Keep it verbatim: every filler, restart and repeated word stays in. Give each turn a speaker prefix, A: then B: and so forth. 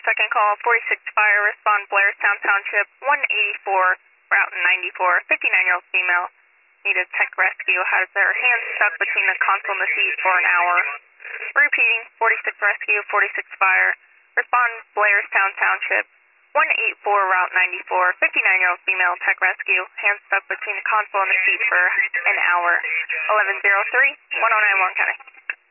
A: second call, forty-six Fire, respond Blairstown Township, one eighty-four, Route ninety-four, fifty-nine-year-old female. Needed tech rescue, has their hands stuck between the console and the seat for an hour. Repeating, forty-six Rescue, forty-six Fire, respond Blairstown Township, one eighty-four, Route ninety-four, fifty-nine-year-old female tech rescue, hands stuck between the console and the seat for an hour. eleven oh three, one oh nine Warren County.